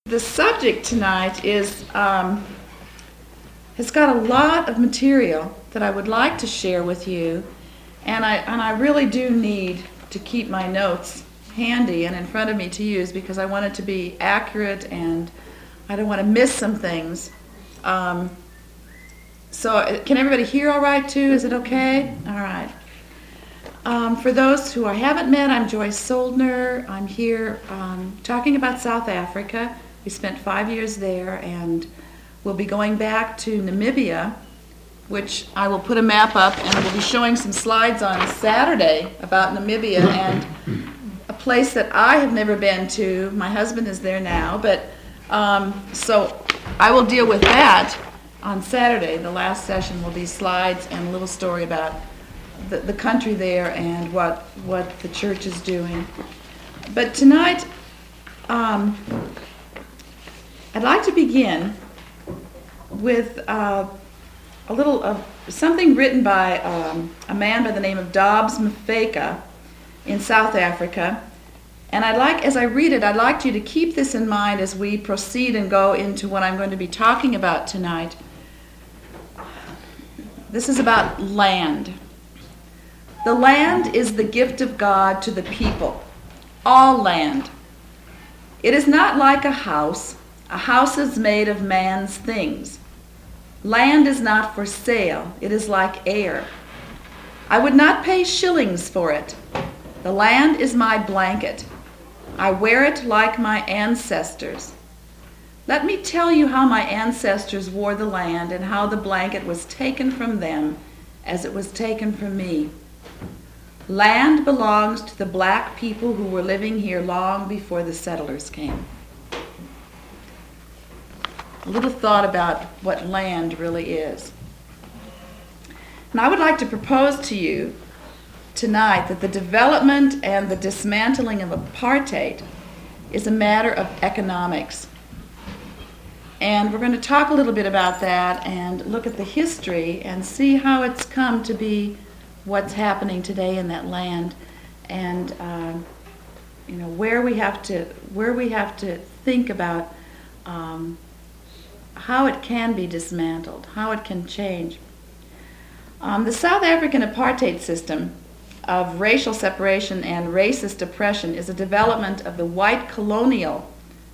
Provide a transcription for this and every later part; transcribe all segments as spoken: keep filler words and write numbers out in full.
The subject tonight is um, has got a lot of material that I would like to share with you, and I and I really do need to keep my notes handy and in front of me to use because I want it to be accurate and I don't want to miss some things. Um, so can everybody hear all right too? Is it okay? All right. Um, for those who I haven't met, I'm Joyce Soldner. I'm here um, talking about South Africa. We spent five years there, and we'll be going back to Namibia, which I will put a map up, and we'll be showing some slides on Saturday about Namibia, and a place that I have never been to. My husband is there now, but um, so I will deal with that on Saturday. The last session will be slides and a little story about the, the country there and what what the church is doing. But tonight, um, I'd like to begin with uh, a little of something written by um, a man by the name of Dobbs Mafeka in South Africa. And I'd like, as I read it, I'd like you to keep this in mind as we proceed and go into what I'm going to be talking about tonight. This is about land. The land is the gift of God to the people, all land. It is not like a house. A house is made of man's things. Land is not for sale. It is like air. I would not pay shillings for it. The land is my blanket. I wear it like my ancestors. Let me tell you how my ancestors wore the land and how the blanket was taken from them as it was taken from me. Land belongs to the black people who were living here long before the settlers came. A little thought about what land really is. And I would like to propose to you tonight that the development and the dismantling of apartheid is a matter of economics. And we're going to talk a little bit about that and look at the history and see how it's come to be what's happening today in that land, and uh, you know where we have to where we have to think about um, how it can be dismantled, how it can change. Um, the South African apartheid system of racial separation and racist oppression is a development of the white colonial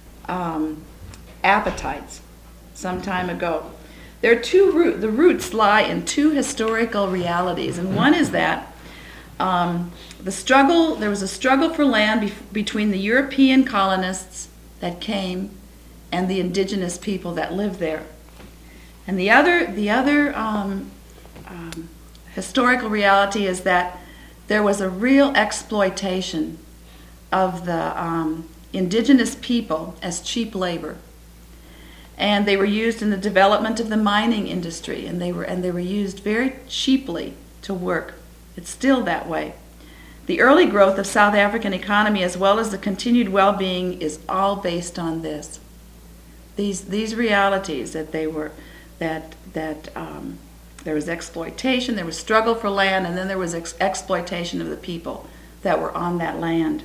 um, appetites some time ago. There are two root, the roots lie in two historical realities, and one is that um, the struggle, there was a struggle for land bef- between the European colonists that came and the indigenous people that lived there. And the other, the other um, um, historical reality is that there was a real exploitation of the um, indigenous people as cheap labor. And they were used in the development of the mining industry, and they were and they were used very cheaply to work. It's still that way. The early growth of South African economy, as well as the continued well-being, is all based on this. These these realities that they were that that um, there was exploitation, there was struggle for land, and then there was ex- exploitation of the people that were on that land.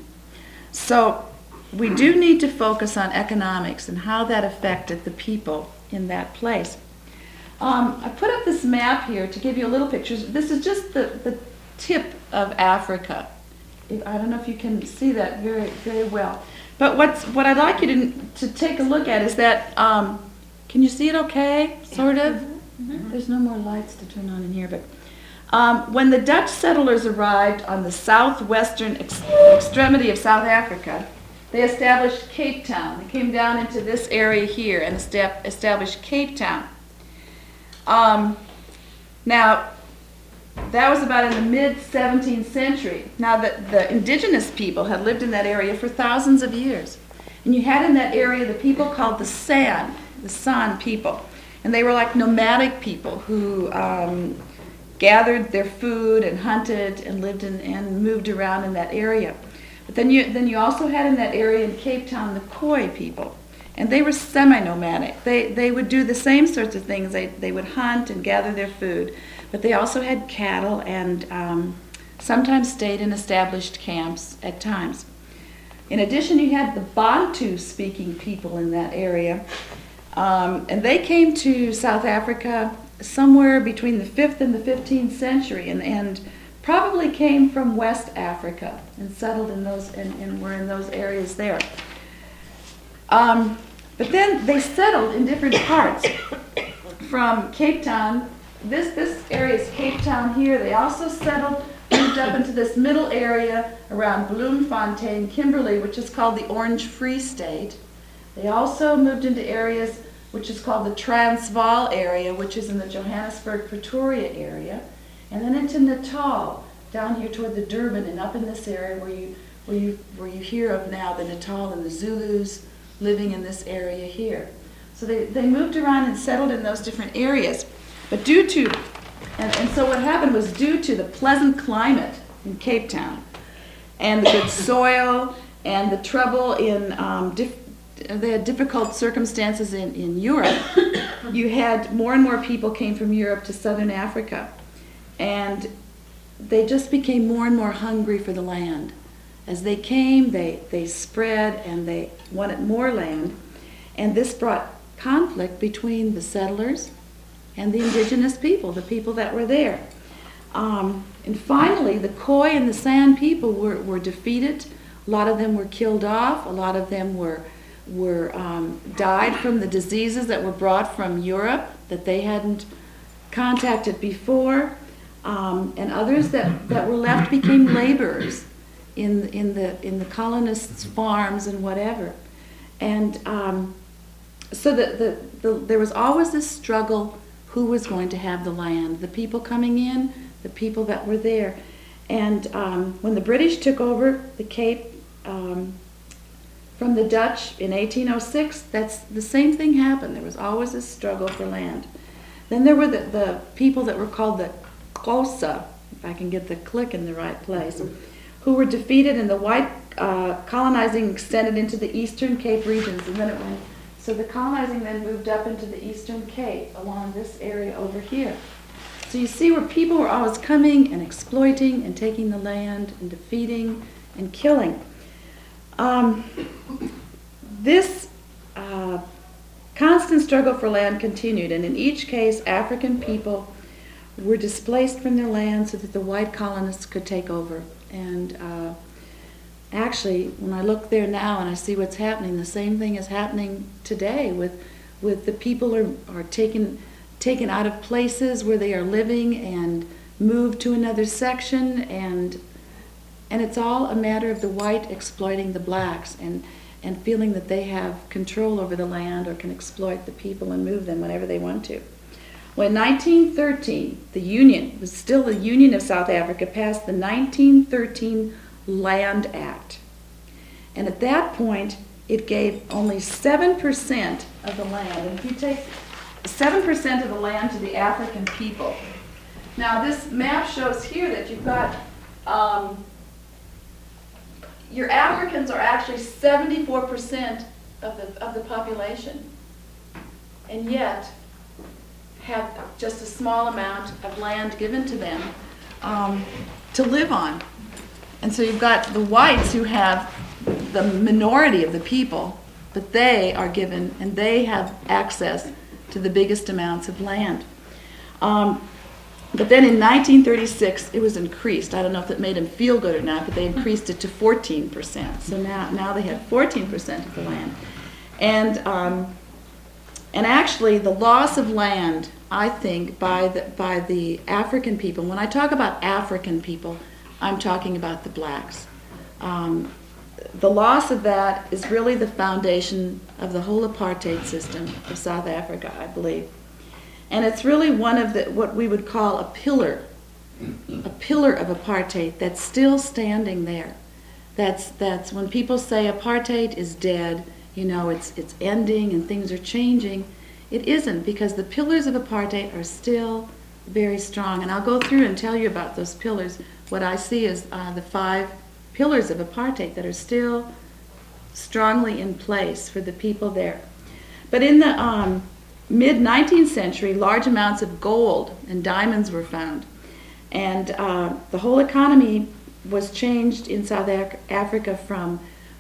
So we do need to focus on economics and how that affected the people in that place. Um, I put up this map here to give you a little picture. This is just the, the tip of Africa. If, I don't know if you can see that very very well. But what's what I'd like you to to take a look at is that, um, can you see it okay, sort of? Mm-hmm. There's no more lights to turn on in here, but um, when the Dutch settlers arrived on the southwestern ex- extremity of South Africa, they established Cape Town. They came down into this area here and established Cape Town. Um, now, that was about in the mid-seventeenth century. Now, the, the indigenous people had lived in that area for thousands of years. And you had in that area the people called the San, the San people. And they were like nomadic people who um, gathered their food and hunted and lived in, and moved around in that area. But then you then you also had in that area in Cape Town the Khoi people, and they were semi-nomadic. They they would do the same sorts of things. They they would hunt and gather their food, but they also had cattle and um, sometimes stayed in established camps at times. In addition, you had the Bantu-speaking people in that area, um, and they came to South Africa somewhere between the fifth and the fifteenth century, and, and probably came from West Africa and settled in those and, and were in those areas there. Um, but then they settled in different parts. From Cape Town, this this area is Cape Town here. They also settled, moved up into this middle area around Bloemfontein, Kimberley, which is called the Orange Free State. They also moved into areas which is called the Transvaal area, which is in the Johannesburg, Pretoria area, and then into Natal, down here toward the Durban, and up in this area where you where you where you hear of now the Natal and the Zulus living in this area here. So they, they moved around and settled in those different areas. But due to, and, and so what happened was due to the pleasant climate in Cape Town and the good soil and the trouble in, um, dif- they had difficult circumstances in, in Europe, you had more and more people came from Europe to southern Africa. And they just became more and more hungry for the land. As they came, they, they spread and they wanted more land. And this brought conflict between the settlers and the indigenous people, the people that were there. Um, and finally, the Khoi and the San people were, were defeated. A lot of them were killed off. A lot of them were, were um, died from the diseases that were brought from Europe that they hadn't contacted before. Um, and others that, that were left became laborers in, in, the, in the colonists' farms and whatever. And um, so the, the, the, there was always this struggle, who was going to have the land, the people coming in, the people that were there. And um, when the British took over the Cape um, from the Dutch in eighteen oh six, that's the same thing happened. There was always this struggle for land. Then there were the, the people that were called the Xhosa, if I can get the click in the right place, who were defeated, and the white uh, colonizing extended into the Eastern Cape regions, and then it went. So the colonizing then moved up into the Eastern Cape along this area over here. So you see where people were always coming and exploiting and taking the land and defeating and killing. Um, this uh, constant struggle for land continued, and in each case, African people were displaced from their land so that the white colonists could take over. And uh, actually, when I look there now and I see what's happening, the same thing is happening today with with the people are, are taken taken out of places where they are living and moved to another section, and and it's all a matter of the white exploiting the blacks and, and feeling that they have control over the land or can exploit the people and move them whenever they want to. When nineteen thirteen, the Union, was still the Union of South Africa, passed the nineteen thirteen Land Act. And at that point, it gave only seven percent of the land. And if you take seven percent of the land to the African people. Now this map shows here that you've got, um, your Africans are actually seventy-four percent of the, of the population. And yet, have just a small amount of land given to them um, to live on. And so you've got the whites who have the minority of the people, but they are given, and they have access to the biggest amounts of land. Um, but then in nineteen thirty-six, it was increased. I don't know if it made them feel good or not, but they increased it to fourteen percent. So now, now they have fourteen percent of the land. And um, and actually, the loss of land, I think, by the, by the African people, when I talk about African people, I'm talking about the blacks. Um, the loss of that is really the foundation of the whole apartheid system of South Africa, I believe. And it's really one of the, what we would call a pillar, a pillar of apartheid that's still standing there. That's, that's when people say apartheid is dead, you know, it's, it's ending and things are changing. It isn't, because the pillars of apartheid are still very strong. And I'll go through and tell you about those pillars. What I see is uh, the five pillars of apartheid that are still strongly in place for the people there. But in the um, mid-nineteenth century, large amounts of gold and diamonds were found. And uh, the whole economy was changed in South Africa from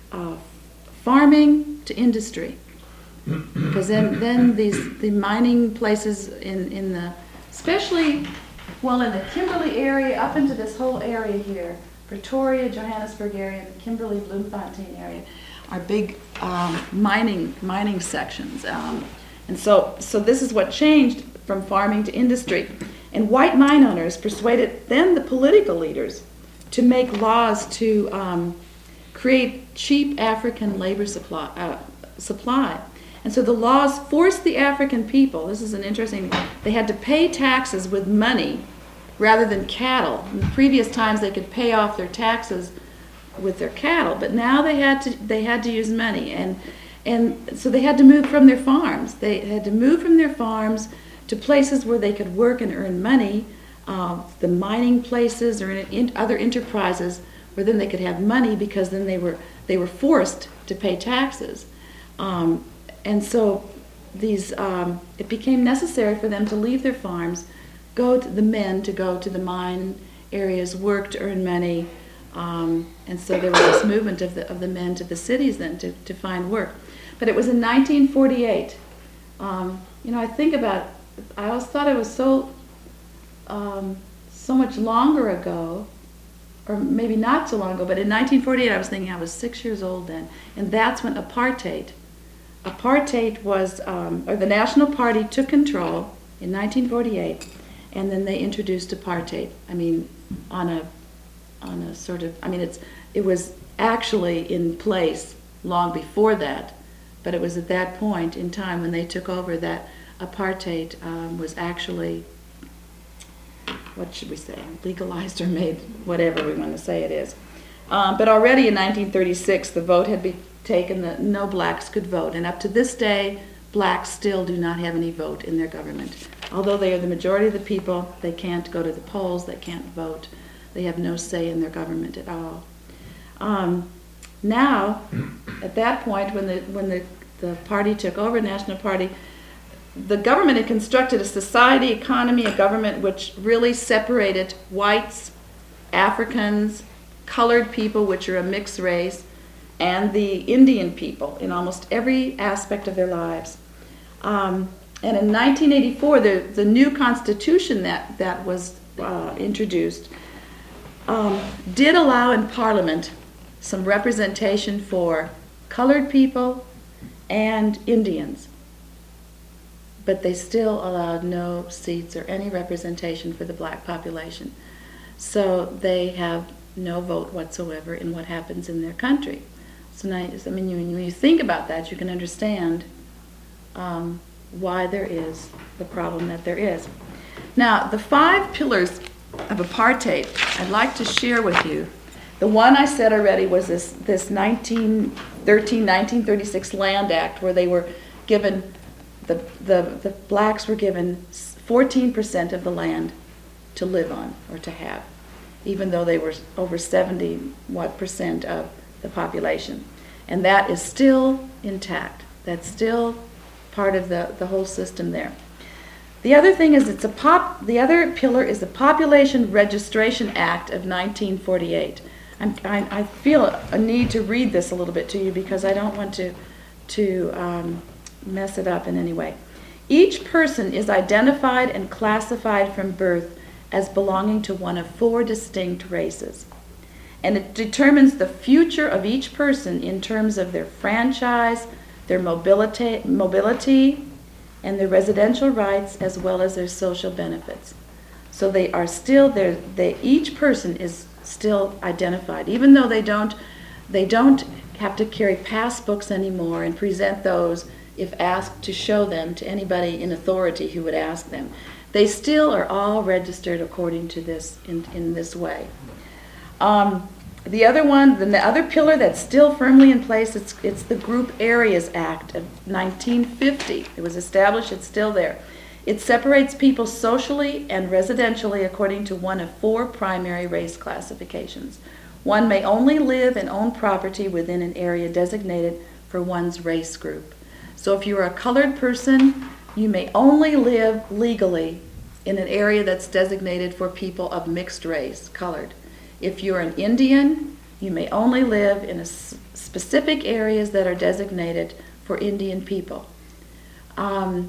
uh, farming to industry. Because then, then these the mining places in, in the, especially, well, in the Kimberley area, up into this whole area here, Pretoria, Johannesburg area, and the Kimberley, Bloemfontein area, are big um, mining mining sections. Um, and so, so this is what changed from farming to industry. And white mine owners persuaded then the political leaders to make laws to um, create cheap African labor supply. Uh, supply. And so the laws forced the African people, this is an interesting, they had to pay taxes with money rather than cattle. In the previous times they could pay off their taxes with their cattle, but now they had to they had to use money, and and so they had to move from their farms. They had to move from their farms to places where they could work and earn money, uh, the mining places or in, in other enterprises where then they could have money, because then they were they were forced to pay taxes. Um, And so these, um, it became necessary for them to leave their farms, go to the men to go to the mine areas, work to earn money, um, and so there was this movement of the of the men to the cities then to, to find work. But it was in nineteen forty-eight. Um, you know, I think about, I always thought it was so um, so much longer ago, or maybe not so long ago. But in nineteen forty-eight, I was thinking I was six years old then, and that's when apartheid. Apartheid was, um, or the National Party took control in nineteen forty-eight, and then they introduced apartheid. I mean, on a, on a sort of, I mean, it's, it was actually in place long before that, but it was at that point in time when they took over that apartheid um, was actually, what should we say, legalized or made, whatever we want to say it is. Um, but already in nineteen thirty-six, the vote had been taken that no blacks could vote, and up to this day, blacks still do not have any vote in their government. Although they are the majority of the people, they can't go to the polls, they can't vote, they have no say in their government at all. Um, now, at that point, when the when the, the party took over, National Party, the government had constructed a society, economy, a government which really separated whites, Africans, colored people, which are a mixed race, and the Indian people in almost every aspect of their lives. Um, and in nineteen eighty-four, the, the new constitution that, that was uh, introduced um, did allow in Parliament some representation for colored people and Indians. But they still allowed no seats or any representation for the black population. So they have no vote whatsoever in what happens in their country. So now, I mean, you, when you think about that, you can understand um, why there is the problem that there is. Now, the five pillars of apartheid I'd like to share with you. The one I said already was this, this nineteen thirteen, nineteen thirty-six Land Act, where they were given, the, the, the blacks were given fourteen percent of the land to live on or to have, even though they were over seventy what percent of the population. And that is still intact. That's still part of the, the whole system there. The other thing is it's a pop, the other pillar is the Population Registration Act of nineteen forty-eight. I'm, I, I feel a need to read this a little bit to you because I don't want to, to um, mess it up in any way. Each person is identified and classified from birth as belonging to one of four distinct races. And it determines the future of each person in terms of their franchise, their mobility, mobility, and their residential rights, as well as their social benefits. So they are still there. They, each person is still identified, even though they don't, they don't have to carry passbooks anymore and present those if asked to show them to anybody in authority who would ask them. They still are all registered according to this in, in this way. Um, the other one, the other pillar that's still firmly in place, it's, it's the Group Areas Act of nineteen fifty. It was established, it's still there. It separates people socially and residentially according to one of four primary race classifications. One may only live and own property within an area designated for one's race group. So if you're a colored person, you may only live legally in an area that's designated for people of mixed race, colored. If you're an Indian, You may only live in a s- specific areas that are designated for Indian people. Um,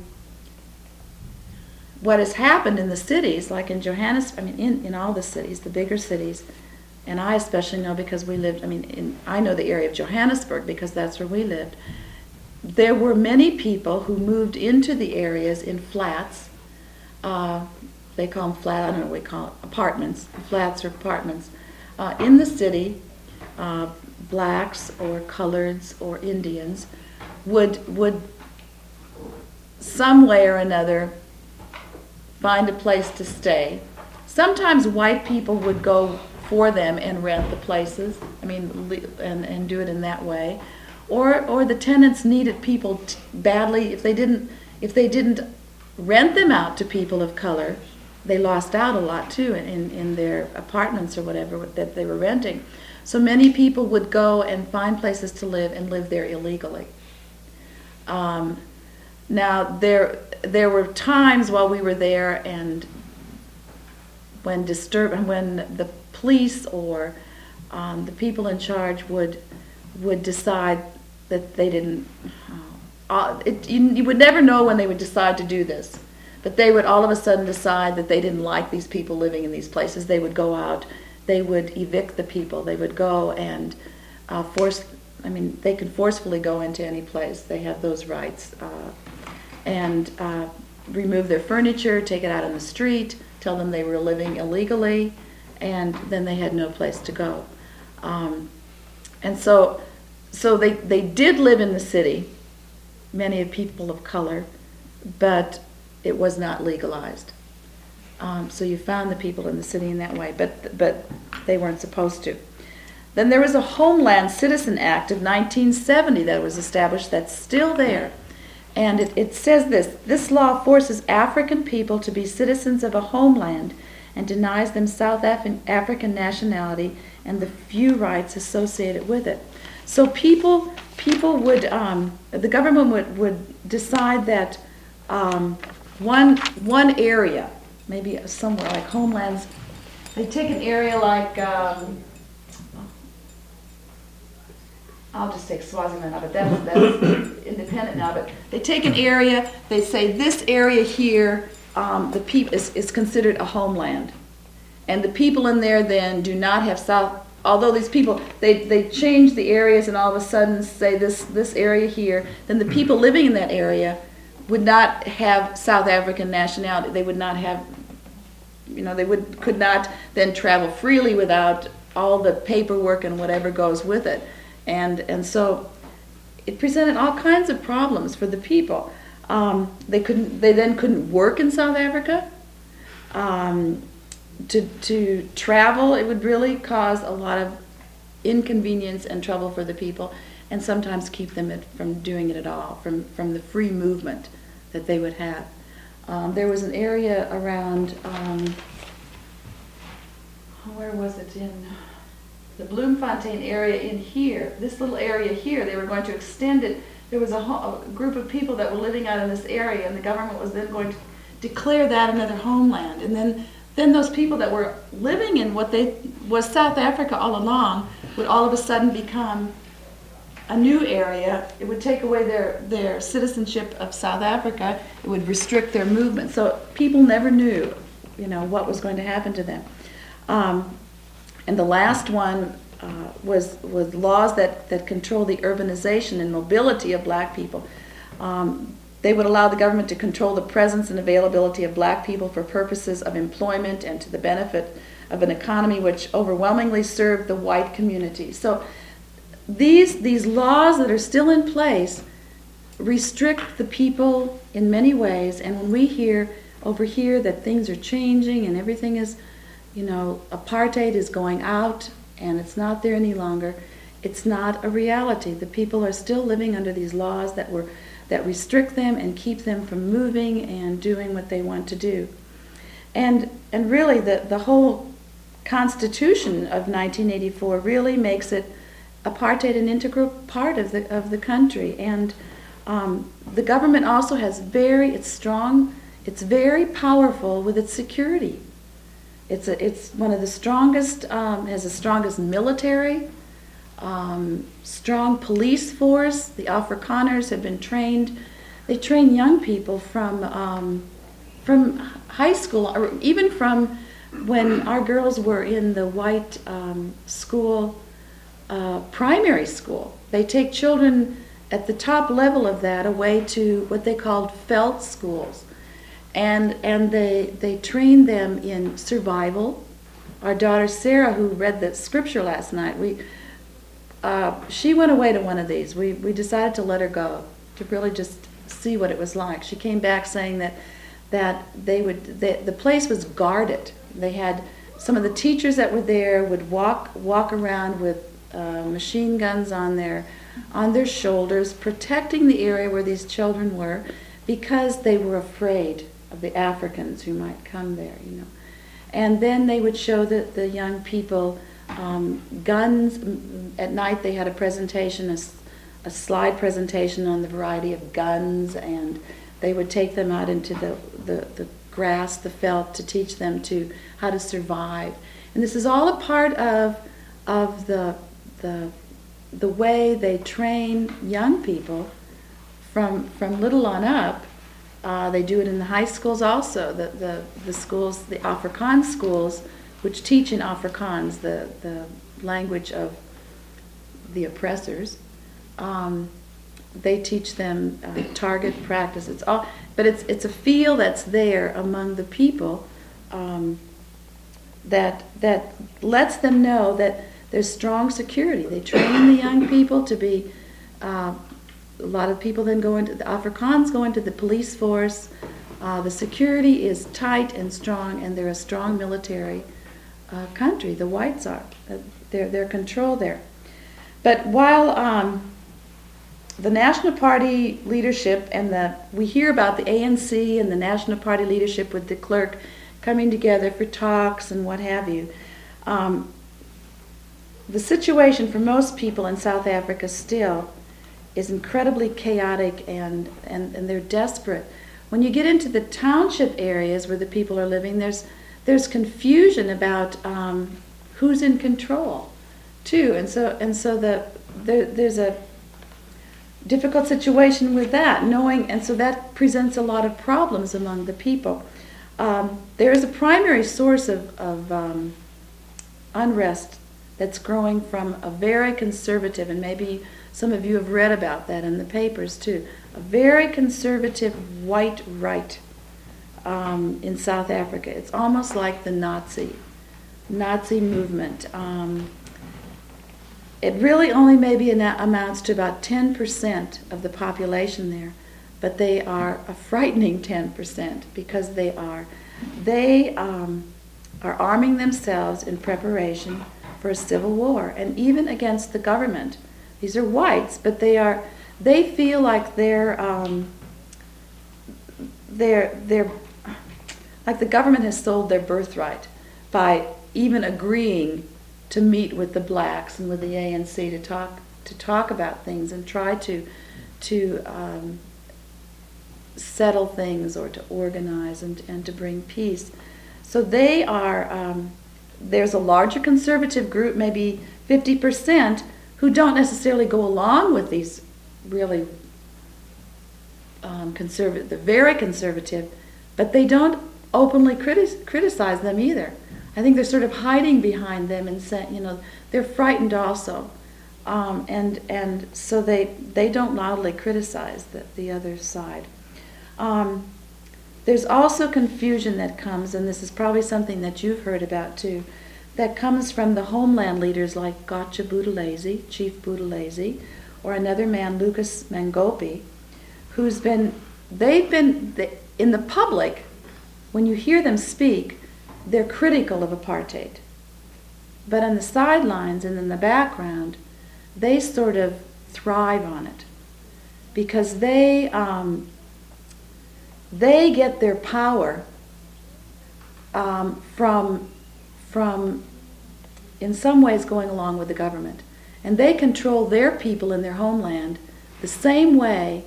what has happened in the cities, like in Johannesburg, I mean, in, in all the cities, the bigger cities, and I especially know because we lived, I mean, in, I know the area of Johannesburg because that's where we lived. There were many people who moved into the areas in flats. Uh, they call them flat, I don't know what we call it, apartments, flats or apartments, uh, in the city. Uh, blacks or coloreds or Indians would would some way or another find a place to stay. Sometimes white people would go for them and rent the places. I mean, and and do it in that way, or or the tenants needed people t- badly. If they didn't if they didn't rent them out to people of color, they lost out a lot too in in their apartments or whatever that they were renting. So many people would go and find places to live and live there illegally. Um, now there there were times while we were there, and when disturb when the police or um, the people in charge would would decide that they didn't. Uh, it, you, you would never know when they would decide to do this, but they would all of a sudden decide that they didn't like these people living in these places. They would go out. They would evict the people. They would go and uh, force, I mean, they could forcefully go into any place. They have those rights. Uh, and uh, remove their furniture, take it out on the street, tell them they were living illegally, and then they had no place to go. Um, and so so they, they did live in the city, many of people of color, but it was not legalized. Um, so you found the people in the city in that way, but but they weren't supposed to. Then there was a Homeland Citizen Act of nineteen seventy that was established that's still there. And it, it says this, this law forces African people to be citizens of a homeland and denies them South Af- African nationality and the few rights associated with it. So people people would, um, the government would, would decide that um, one one area, maybe somewhere like homelands, they take an area like, um, I'll just take Swaziland now, but that's, that's independent now, but they take an area, they say this area here, um, the peop- is, is considered a homeland. And the people in there then do not have South, although these people, they, they change the areas and all of a sudden say this, this area here, then the people living in that area would not have South African nationality. They would not have, you know, they would could not then travel freely without all the paperwork and whatever goes with it. And and so it presented all kinds of problems for the people. Um, they couldn't. They then couldn't work in South Africa. Um, to to travel, it would really cause a lot of inconvenience and trouble for the people, and sometimes keep them at, from doing it at all, from from the free movement that they would have. Um, there was an area around. Um, where was it in? The Bloemfontein area in here, this little area here, they were going to extend it. There was a, ho- a group of people that were living out in this area, and the government was then going to declare that another homeland. And then, then those people that were living in what they was South Africa all along would all of a sudden become a new area. It would take away their, their citizenship of South Africa. It would restrict their movement. So people never knew, you know, what was going to happen to them. Um, And the last one uh, was was laws that, that control the urbanization and mobility of black people. Um, they would allow the government to control the presence and availability of black people for purposes of employment and to the benefit of an economy which overwhelmingly served the white community. So these these laws that are still in place restrict the people in many ways. And when we hear over here that things are changing and everything is, you know, apartheid is going out and it's not there any longer, it's not a reality. The people are still living under these laws that were that restrict them and keep them from moving and doing what they want to do. And and really the, the whole Constitution of nineteen eighty-four really makes it apartheid an integral part of the of the country. And um, the government also has very, it's strong, it's very powerful with its security. It's a, it's one of the strongest, um, has the strongest military um, strong police force. The Afrikaners have been trained. They train young people from um, from high school, or even from when our girls were in the white um, school, uh, primary school. They take children at the top level of that away to what they called felt schools, and and they they train them in survival. Our daughter Sarah, who read the scripture last night, we uh, she went away to one of these. We we decided to let her go to really just see what it was like. She came back saying that that they would they, the place was guarded. They had some of the teachers that were there would walk walk around with uh, machine guns on their on their shoulders, protecting the area where these children were, because they were afraid of the Africans who might come there, you know. And then they would show the, the young people um, guns. At night they had a presentation, a, a slide presentation on the variety of guns, and they would take them out into the, the, the grass, the felt, to teach them to how to survive. And this is all a part of of the the the way they train young people from from little on up. Uh, they do it in the high schools also. The the, the schools, the Afrikaans schools, which teach in Afrikaans, the the language of the oppressors. Um, they teach them uh, target practice. It's all, but it's it's a feel that's there among the people um, that that lets them know that there's strong security. They train the young people to be. Uh, a lot of people then go into the Afrikaans, go into the police force. Uh, the security is tight and strong, and they're a strong military uh, country. The whites are. Uh, they're they're controlled there. But while um, the National Party leadership and the we hear about the A N C and the National Party leadership with de Klerk coming together for talks and what have you. Um, the situation for most people in South Africa still is incredibly chaotic, and, and, and they're desperate. When you get into the township areas where the people are living, there's there's confusion about um, who's in control, too, and so and so the there, there's a difficult situation with that, knowing, and so that presents a lot of problems among the people. Um, there is a primary source of, of um, unrest that's growing from a very conservative, and maybe some of you have read about that in the papers too, a very conservative white right um, in South Africa. It's almost like the Nazi, Nazi movement. Um, it really only maybe amounts to about ten percent of the population there, but they are a frightening ten percent because they are, they um, are arming themselves in preparation for a civil war, and even against the government. These are whites, but they are, they feel like they're, um, they're, they're, like the government has sold their birthright by even agreeing to meet with the blacks and with the A N C to talk, to talk about things and try to, to um, settle things or to organize and, and to bring peace. So they are, um, there's a larger conservative group, maybe fifty percent, who don't necessarily go along with these really um, conservative, they're very conservative, but they don't openly criti- criticize them either. I think they're sort of hiding behind them and saying, you know, they're frightened also. Um, and and so they, they don't loudly criticize the, the other side. Um, there's also confusion that comes, and this is probably something that you've heard about too, that comes from the homeland leaders like Gotcha Buthelezi, Chief Buthelezi, or another man, Lucas Mangope, who's been, they've been, in the public, when you hear them speak, they're critical of apartheid. But on the sidelines and in the background, they sort of thrive on it because they, um, they get their power um, from from, in some ways, going along with the government. And they control their people in their homeland the same way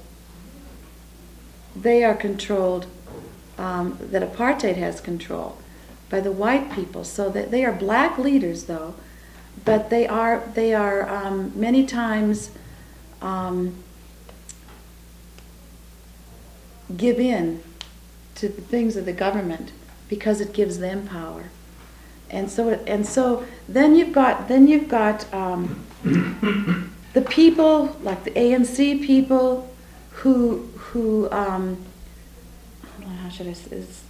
they are controlled, um, that apartheid has control, by the white people. So that they are black leaders, though, but they are they are um, many times um, give in to the things of the government because it gives them power, and so it, and so then you've got then you've got um, the people like the A N C people who who um, how should I say this?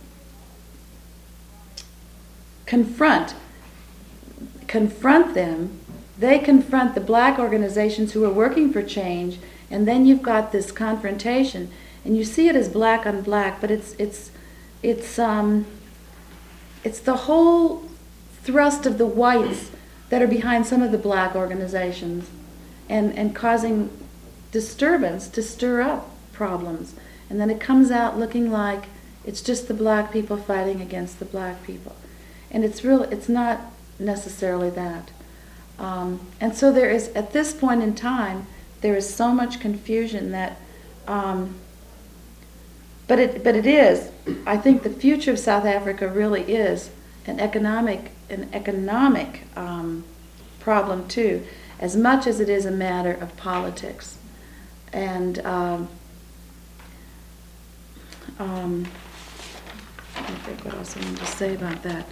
confront confront them. They confront the black organizations who are working for change, and then you've got this confrontation, and you see it as black on black, but it's it's it's um it's the whole thrust of the whites that are behind some of the black organizations, and and causing disturbance to stir up problems, and then it comes out looking like it's just the black people fighting against the black people, and it's real. It's not necessarily that. Um, and so there is, at this point in time, there is so much confusion that, um, but it, but it is, I think the future of South Africa really is an economic, an economic um, problem too, as much as it is a matter of politics. And um, um, I think what else I wanted to say about that.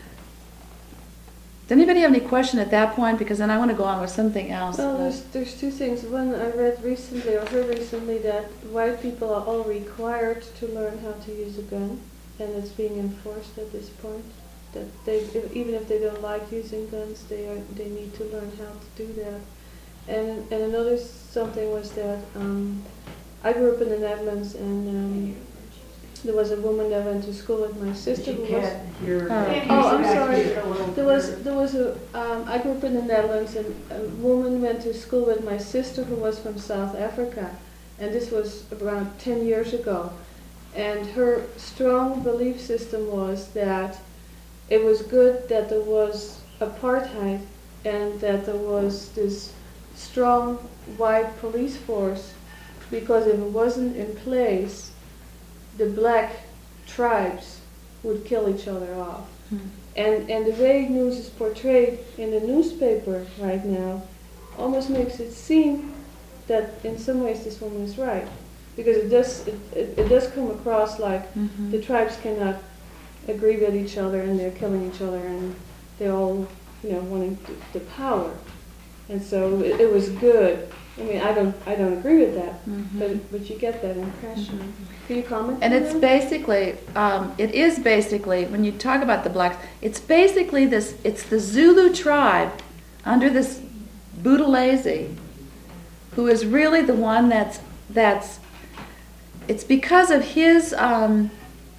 Does anybody have any question at that point? Because then I want to go on with something else. Well, there's, there's two things. One, I read recently or heard recently that white people are all required to learn how to use a gun, and it's being enforced at this point. That they, if, even if they don't like using guns, they are they need to learn how to do that. And and another something was that um, I grew up in the Netherlands, and um, there was a woman that went to school with my sister who was. Hear, Uh, oh, I'm sorry. There was there was a. Um, I grew up in the Netherlands, and a woman went to school with my sister who was from South Africa, and this was around ten years ago. And her strong belief system was that it was good that there was apartheid and that there was this strong white police force, because if it wasn't in place, the black tribes would kill each other off. Hmm. And and the way news is portrayed in the newspaper right now almost makes it seem that in some ways this woman is right. Because it does it, it, it does come across like mm-hmm. the tribes cannot agree with each other and they're killing each other and they're all, you know, wanting the power. And so it, it was good. I mean, I don't, I don't agree with that, mm-hmm. but but you get that impression. Mm-hmm. Can you comment? And on it's that? basically, um, it is basically, when you talk about the blacks, it's basically this. It's the Zulu tribe under this Buthelezi, who is really the one that's that's. It's because of his. Um,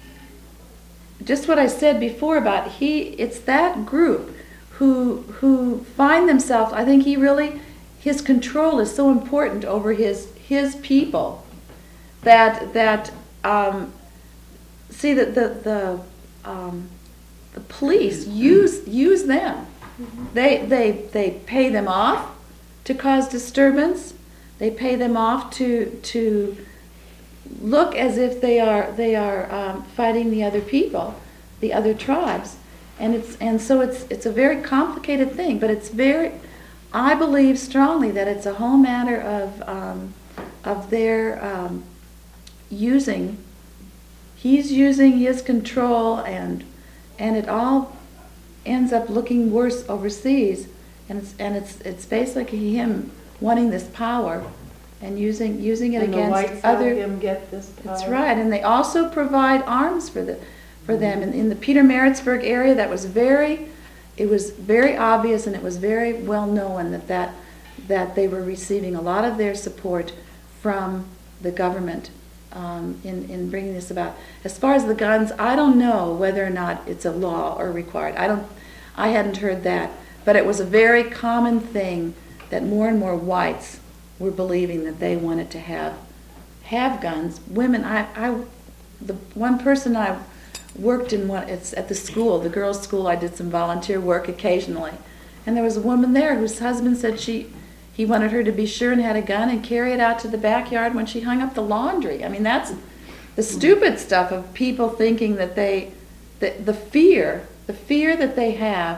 just what I said before about he. It's that group who who find themselves. I think he really. His control is so important over his his people that that um, see that the the um, the police use use them. Mm-hmm. They they they pay them off to cause disturbance. They pay them off to to look as if they are they are um, fighting the other people, the other tribes, and it's and so it's it's a very complicated thing, but it's very. I believe strongly that it's a whole matter of um, of their um, using. He's using his control, and and it all ends up looking worse overseas. And it's and it's it's basically him wanting this power and using using it and against the whites other. help him get this power. That's right, and they also provide arms for the for them. In, in the Peter Maritzburg area, that was very. It was very obvious, and it was very well known that, that that they were receiving a lot of their support from the government um, in in bringing this about. As far as the guns, I don't know whether or not it's a law or required. I don't. I hadn't heard that, but it was a very common thing that more and more whites were believing that they wanted to have have guns. Women, I, I the one person I. worked in one, it's at the school, the girls' school. I did some volunteer work occasionally, and there was a woman there whose husband said she, he wanted her to be sure and had a gun and carry it out to the backyard when she hung up the laundry. I mean, that's the stupid stuff of people thinking that they, the, the fear, the fear that they have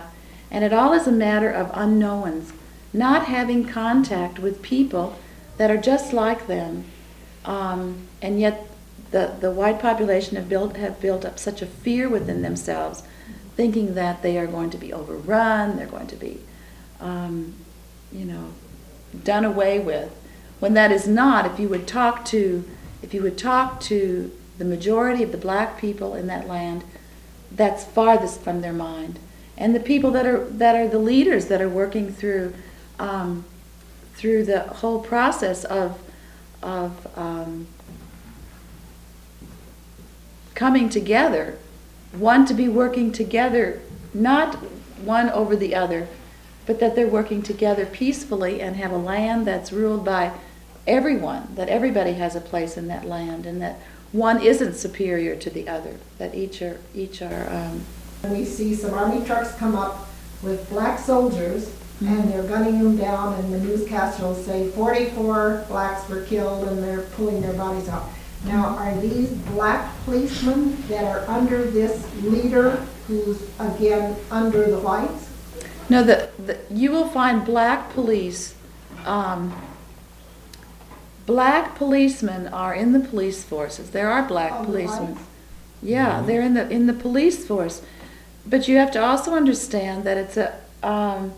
And it all is a matter of unknowns, not having contact with people that are just like them. Um, and yet the, the white population have built, have built up such a fear within themselves, thinking that they are going to be overrun, they're going to be, um, you know, done away with. When that is not, if you would talk to, if you would talk to the majority of the black people in that land, that's farthest from their mind. And the people that are that are the leaders that are working through um, through the whole process of of um, coming together, want to be working together, not one over the other, but that they're working together peacefully and have a land that's ruled by everyone, that everybody has a place in that land, and that one isn't superior to the other, that each are each are. Um, We see some army trucks come up with black soldiers, mm-hmm. and they're gunning them down, and the newscaster will say forty-four blacks were killed, and they're pulling their bodies out. Now, are these black policemen that are under this leader who's, again, under the whites? No, the, the you will find black police. Um, black policemen are in the police forces. There are black Oh, the policemen. whites? Yeah, they're in the in the police force. But you have to also understand that it's a um,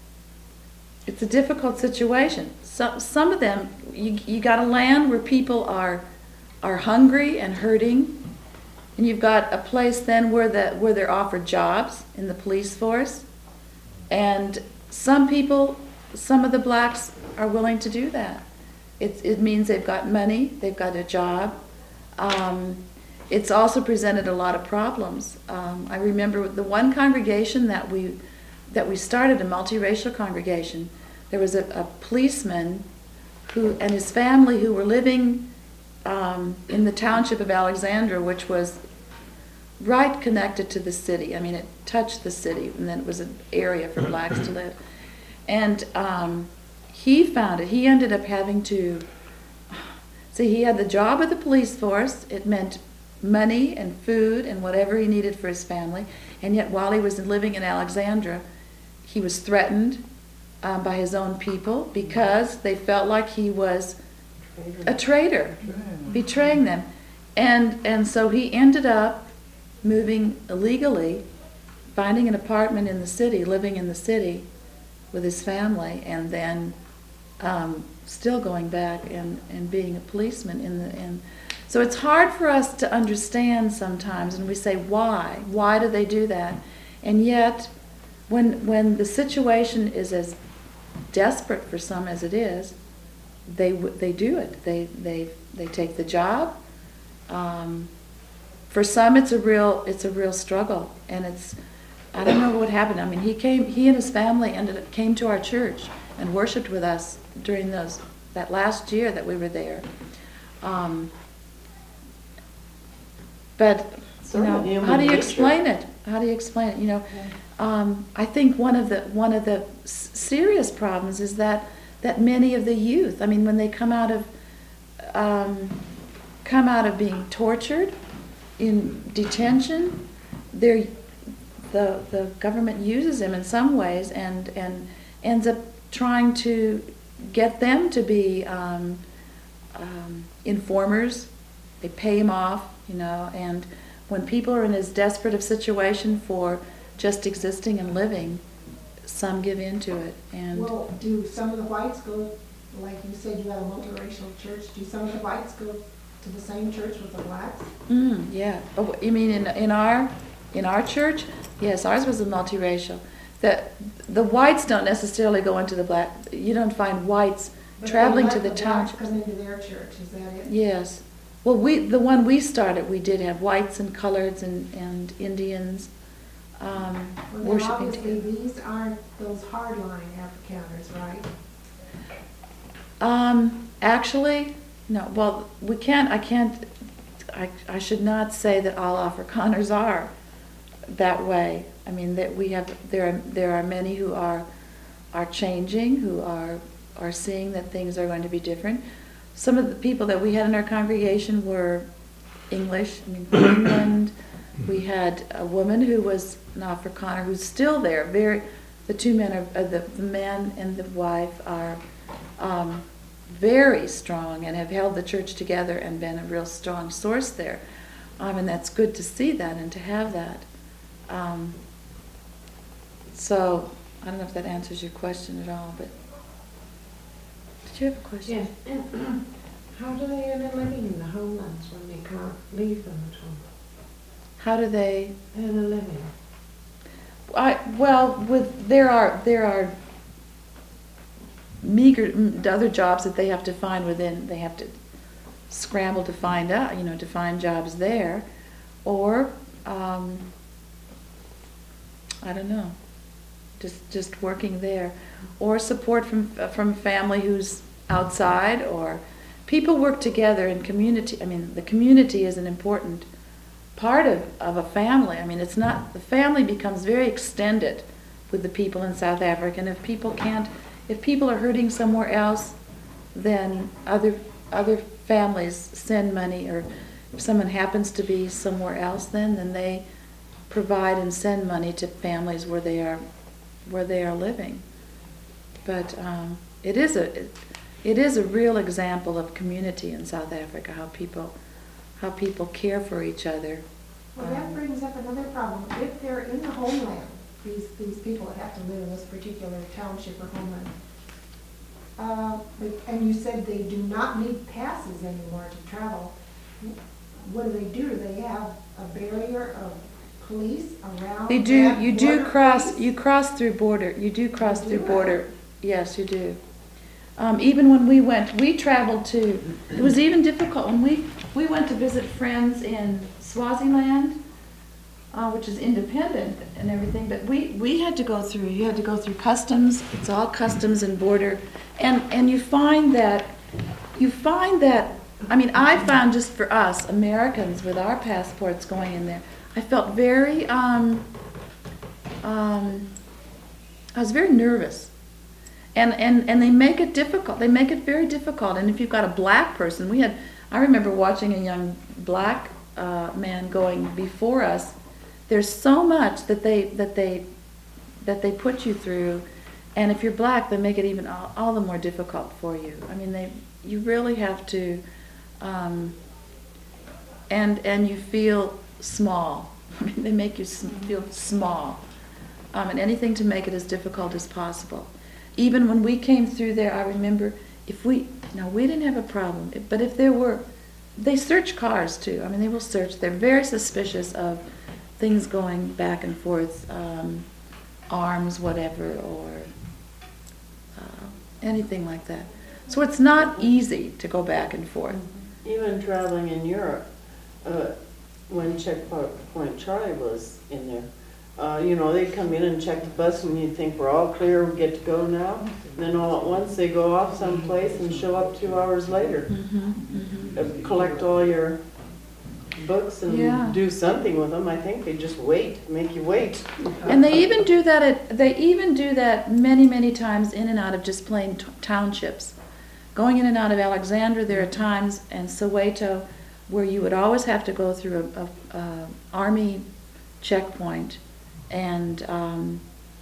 it's a difficult situation. Some some of them, you you got a land where people are are hungry and hurting, and you've got a place then where the where they're offered jobs in the police force, and some people, some of the blacks are willing to do that. It it means they've got money, they've got a job. Um, It's also presented a lot of problems. Um, I remember the one congregation that we that we started, a multiracial congregation. There was a, a policeman who and his family who were living um, in the township of Alexandra, which was right connected to the city. I mean, it touched the city, and then it was an area for blacks to live. And um, he found it. He ended up having to see. He had the job of the police force. It meant money and food and whatever he needed for his family, and yet while he was living in Alexandra, he was threatened um, by his own people because they felt like he was a traitor, betraying them, and and so he ended up moving illegally, finding an apartment in the city, living in the city with his family, and then um, still going back and, and being a policeman in the in. So it's hard for us to understand sometimes, and we say, why? Why do they do that? And yet, when when the situation is as desperate for some as it is, they they do it. They they they take the job. Um, for some, it's a real it's a real struggle, and it's I don't know what happened. I mean, he came he and his family ended up came to our church and worshipped with us during those that last year that we were there. Um, But, you know, how do you explain it? How do you explain it? You know, um, I think one of the one of the s- serious problems is that that many of the youth, I mean, when they come out of um, come out of being tortured in detention, they're the the government uses them in some ways and and ends up trying to get them to be um, um, informers. They pay them off. You know, and when people are in as desperate a situation for just existing and living, some give in to it. And well, do some of the whites go, like you said, you had a multiracial church, do some of the whites go to the same church with the blacks? Mm, yeah. Oh, you mean in in our in our church? Yes, ours was a multiracial. The the whites don't necessarily go into the black. You don't find whites But traveling they to let the blacks township. come into their church, is that it? Yes. Well, we the one we started, we did have whites and coloreds and, and Indians um, Well, then worshiping obviously together. these aren't those hardline Afrikaners, right? Um, actually, no. Well, we can't. I can't. I I should not say that all Afrikaners are that way. I mean that we have there are there are many who are are changing, who are are seeing that things are going to be different. Some of the people that we had in our congregation were English, I mean, from England. We had a woman who was an Afrikaner who's still there, very the two men are, uh, the, the man and the wife are um, very strong and have held the church together and been a real strong source there. Um, and that's good to see that and to have that. Um, so, I don't know if that answers your question at all, but did you have a question? Yes, and how do they earn a living in the homelands when they can't leave them at all? How do they? Earn a living? I, well, with there are there are meager mm, other jobs that they have to find within. They have to scramble to find out, you know, to find jobs there, or um, I don't know, just just working there, or support from from family who's outside, or people work together in community. I mean, the community is an important part of, of a family. I mean, it's not, the family becomes very extended with the people in South Africa, and if people can't, if people are hurting somewhere else, then other other families send money, or if someone happens to be somewhere else then, then they provide and send money to families where they are where they are living. But um, it is a it, it is a real example of community in South Africa, how people how people care for each other. Well, that Um, brings up another problem. If they're in the homeland, these, these people that have to live in this particular township or homeland, uh, but- and you said they do not need passes anymore to travel, what do they do? Do they have a barrier of police around They do. that You do border cross. place? You cross through border. You do cross You through do, border. right? Yes, you do. Um, even when we went, we traveled to. It was even difficult when we we went to visit friends in Swaziland, uh, which is independent and everything. But we we had to go through. You had to go through customs. It's all customs and border, and and you find that you find that. I mean, I found just for us Americans with our passports going in there, I felt very. Um, um, I was very nervous. And, and and they make it difficult. They make it very difficult. And if you've got a black person, we had, I remember watching a young black uh, man going before us. There's so much that they that they that they put you through, and if you're black, they make it even all, all the more difficult for you. I mean, they you really have to, um, and and you feel small. I mean, they make you sm- feel small, um, and anything to make it as difficult as possible. Even when we came through there, I remember if we, no, we didn't have a problem, but if there were, they search cars too. I mean, they will search. They're very suspicious of things going back and forth, um, arms, whatever, or uh, anything like that. So it's not easy to go back and forth. Even traveling in Europe, uh, when Checkpoint Charlie was in there, uh, you know, they come in and check the bus and you think we're all clear, we get to go now. And then all at once they go off someplace and show up two hours later. Mm-hmm, mm-hmm. Uh, collect all your books and Yeah. do something with them. I think they just wait, make you wait. And they even do that at, they even do that many, many times in and out of just plain t- townships. Going in and out of Alexandra, there are times, and Soweto, where you would always have to go through a, a, a army checkpoint, and um,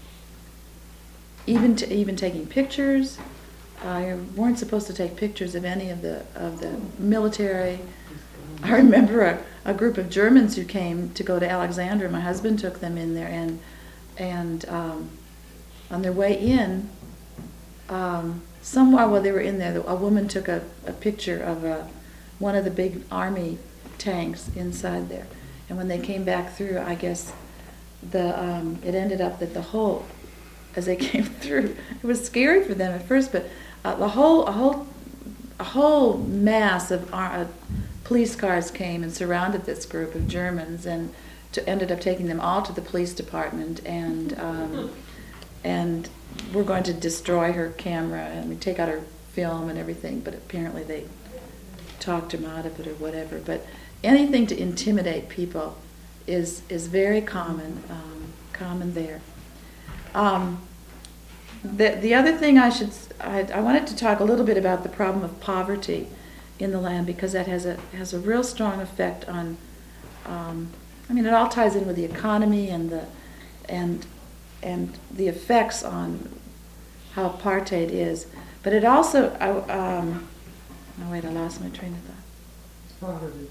even to, even taking pictures. Uh, you weren't supposed to take pictures of any of the of the military. I remember a, a group of Germans who came to go to Alexandria. My husband took them in there, and and um, on their way in, um, somewhere while they were in there, a woman took a, a picture of a, one of the big army tanks inside there. And when they came back through, I guess the um, it ended up that the whole, as they came through, it was scary for them at first, but uh, the whole a whole a whole mass of uh, police cars came and surrounded this group of Germans, and to, ended up taking them all to the police department, and um, and we're going to destroy her camera and we take out her film and everything, but apparently they talked him out of it or whatever. But anything to intimidate people is is very common, um, common there. Um, the the other thing I should I, I wanted to talk a little bit about the problem of poverty in the land, because that has a has a real strong effect on. Um, I mean, it all ties in with the economy and the and and the effects on how apartheid is. But it also, I, um, oh wait, I lost my train of thought. Poverty.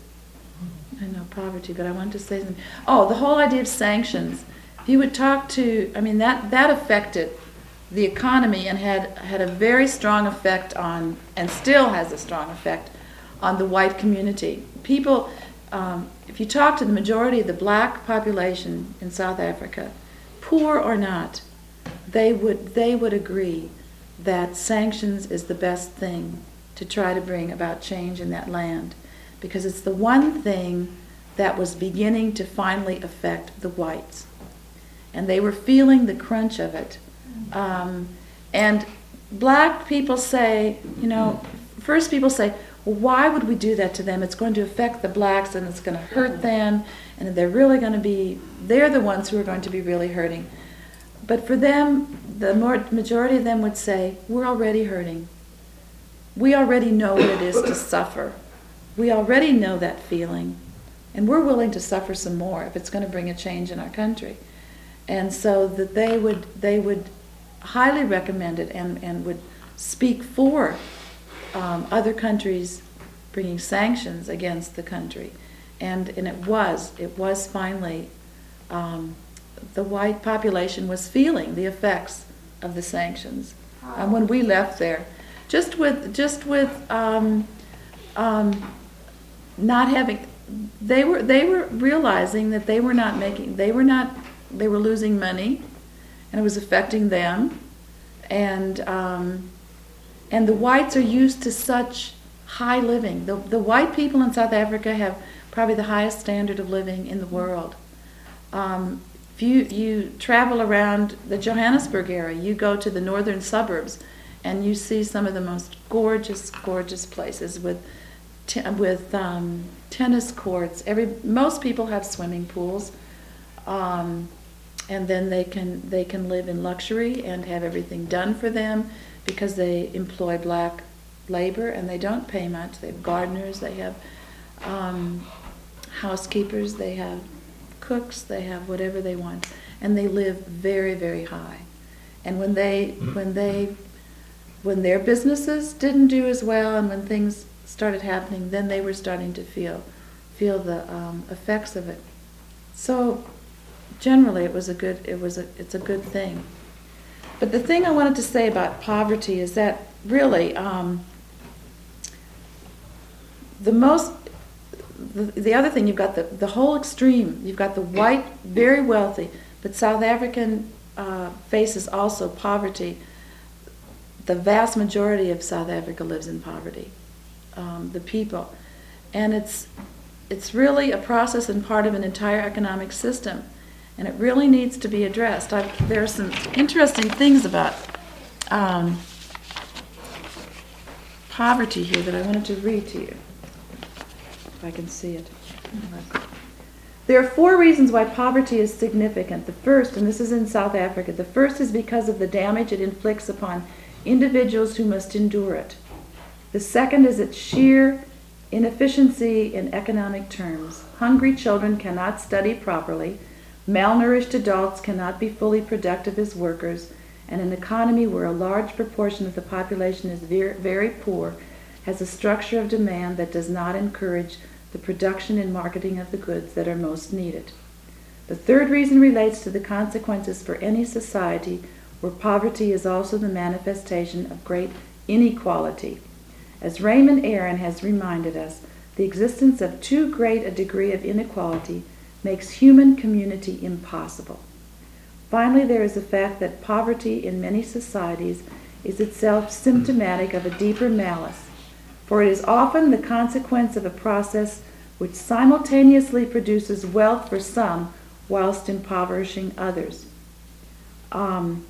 I know poverty, but I wanted to say something. Oh, the whole idea of sanctions. If you would talk to, I mean, that, that affected the economy and had, had a very strong effect on, and still has a strong effect on the white community. People, um, if you talk to the majority of the black population in South Africa, poor or not, they would, they would agree that sanctions is the best thing to try to bring about change in that land, because it's the one thing that was beginning to finally affect the whites. And they were feeling the crunch of it. Um, and black people say, you know, first people say, well, why would we do that to them? It's going to affect the blacks and it's going to hurt them, and they're really going to be, they're the ones who are going to be really hurting. But for them, the more, majority of them would say, we're already hurting. We already know what it is to suffer. We already know that feeling, and we're willing to suffer some more if it's going to bring a change in our country. And so that they would they would highly recommend it and, and would speak for um, other countries bringing sanctions against the country. And and it was, it was finally, um, the white population was feeling the effects of the sanctions. And when we left there, just with, just with um, um, not having, they were they were realizing that they were not making, they were not, they were losing money, and it was affecting them, and um, and the whites are used to such high living. The the white people in South Africa have probably the highest standard of living in the world. Um, if you you travel around the Johannesburg area, you go to the northern suburbs, and you see some of the most gorgeous, gorgeous places with. T- with um, tennis courts. Every most people have swimming pools, um, and then they can they can live in luxury and have everything done for them because they employ black labor and they don't pay much. They have gardeners, they have um, housekeepers, they have cooks, they have whatever they want, and they live very, very high. And when they when they when their businesses didn't do as well, and when things started happening, then they were starting to feel feel the um, effects of it. So generally it was a good it was a it's a good thing. But the thing I wanted to say about poverty is that really um, the most the, the other thing, you've got the, the whole extreme. You've got the white, very wealthy, but South African uh, faces also poverty. The vast majority of South Africa lives in poverty. Um, the people, and it's it's really a process and part of an entire economic system, and it really needs to be addressed. I've, there are some interesting things about um, poverty here that I wanted to read to you, if I can see it. There are four reasons why poverty is significant. The first, and this is in South Africa, the first is because of the damage it inflicts upon individuals who must endure it. The second is its sheer inefficiency in economic terms. Hungry children cannot study properly, malnourished adults cannot be fully productive as workers, and an economy where a large proportion of the population is very, very poor has a structure of demand that does not encourage the production and marketing of the goods that are most needed. The third reason relates to the consequences for any society where poverty is also the manifestation of great inequality. As Raymond Aron has reminded us, the existence of too great a degree of inequality makes human community impossible. Finally, there is the fact that poverty in many societies is itself symptomatic of a deeper malice, for it is often the consequence of a process which simultaneously produces wealth for some whilst impoverishing others. Um,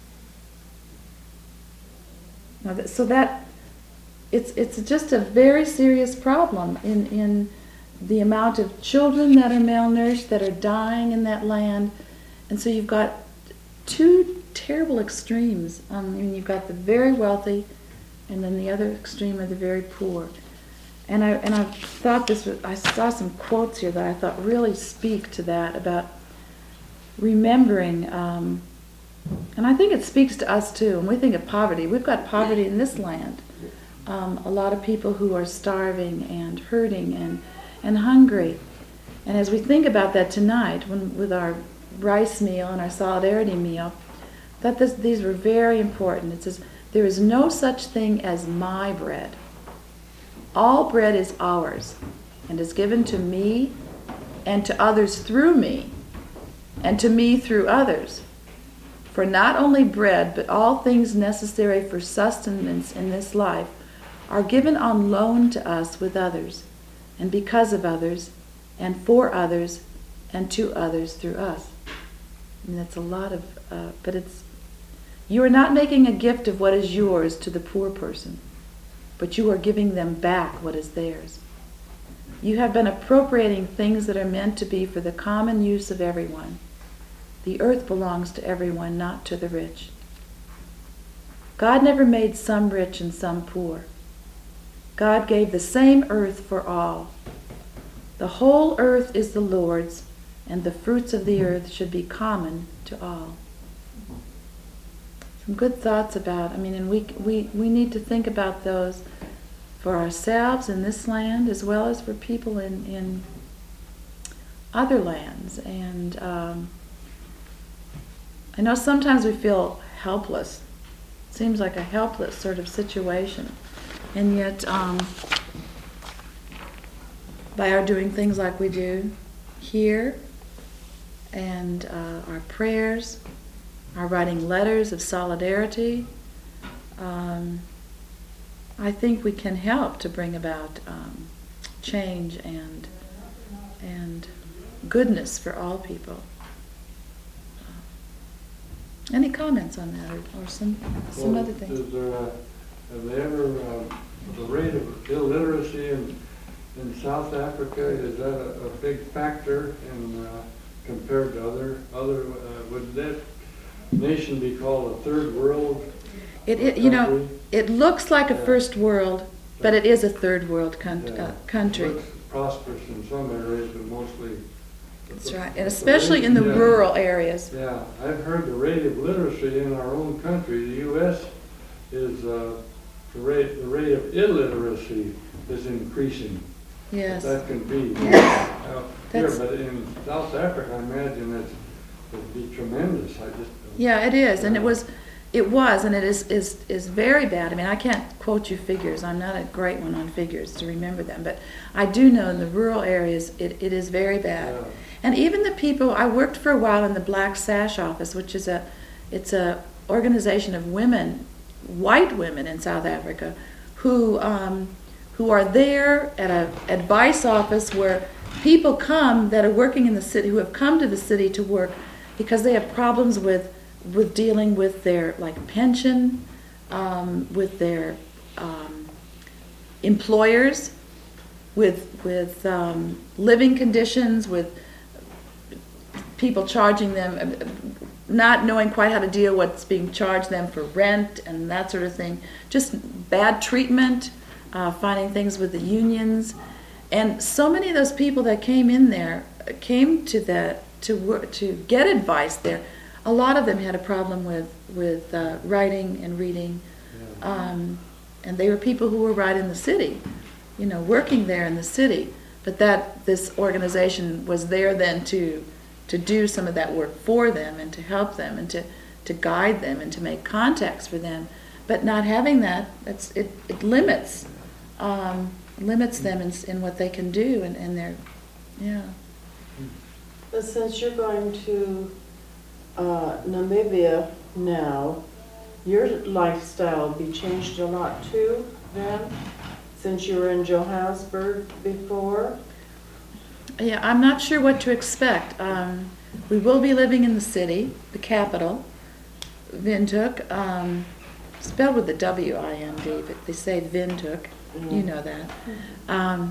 now that, so that It's it's just a very serious problem in, in the amount of children that are malnourished, that are dying in that land. And so you've got two terrible extremes. Um, I mean, you've got the very wealthy, and then the other extreme are the very poor. And I and I thought this was, I saw some quotes here that I thought really speak to that, about remembering um, And I think it speaks to us too. When we think of poverty, we've got poverty in this land. Um, a lot of people who are starving and hurting and, and hungry. And as we think about that tonight, when with our rice meal and our solidarity meal, that this, these were very important. It says, there is no such thing as my bread. All bread is ours and is given to me and to others through me and to me through others. For not only bread, but all things necessary for sustenance in this life are given on loan to us with others, and because of others, and for others, and to others through us. I mean, that's a lot of, uh, but it's, you are not making a gift of what is yours to the poor person, but you are giving them back what is theirs. You have been appropriating things that are meant to be for the common use of everyone. The earth belongs to everyone, not to the rich. God never made some rich and some poor. God gave the same earth for all. The whole earth is the Lord's, and the fruits of the earth should be common to all. Some good thoughts about, I mean, and we, we, we need to think about those for ourselves in this land as well as for people in, in other lands. And um, I know sometimes we feel helpless. It seems like a helpless sort of situation. And yet, um, by our doing things like we do here, and uh, our prayers, our writing letters of solidarity, um, I think we can help to bring about um, change and and goodness for all people. Any comments on that, or, or some some Well, other things? Is there a, have they ever, um, the rate of illiteracy in, in South Africa, is that a, a big factor in, uh, compared to other, other, uh, would that nation be called a third world It, it you know, country? it looks like a Yeah. first world, but it is a third world con- Yeah. uh, country. Looks prosperous in some areas, but mostly. That's right, and especially in the Yeah. rural areas. Yeah, I've heard the rate of literacy in our own country, the U S is, uh, the rate, the rate of illiteracy is increasing. Yes. That can be. Yes. Uh, Here, That's- but in South Africa, I imagine it's, it'd be tremendous, I just. Yeah, it is, and it was, it was, and it is, is, is very bad. I mean, I can't quote you figures. I'm not a great one on figures to remember them, but I do know in the rural areas, it, it is very bad. Yeah. And even the people, I worked for a while in the Black Sash office, which is a, it's a organization of women, white women in South Africa, who, um, who are there at a advice office where people come that are working in the city, who have come to the city to work because they have problems with, with dealing with their like pension, um, with their um, employers, with with um, living conditions, with people charging them, not knowing quite how to deal with what's being charged them for rent and that sort of thing. Just bad treatment, uh, finding things with the unions. And so many of those people that came in there, came to that, to work, to get advice there, a lot of them had a problem with, with uh, writing and reading. Um, and they were people who were right in the city, you know, working there in the city. But that this organization was there then to to do some of that work for them and to help them and to, to guide them and to make contacts for them. But not having that, that's it, it limits um, limits them in, in what they can do and, and their, yeah. But since you're going to uh, Namibia now, your lifestyle will be changed a lot too then, since you were in Johannesburg before? Yeah, I'm not sure what to expect. Um, we will be living in the city, the capital, Windhoek, um, spelled with the W I N D, but they say Windhoek. Mm. You know that. Um,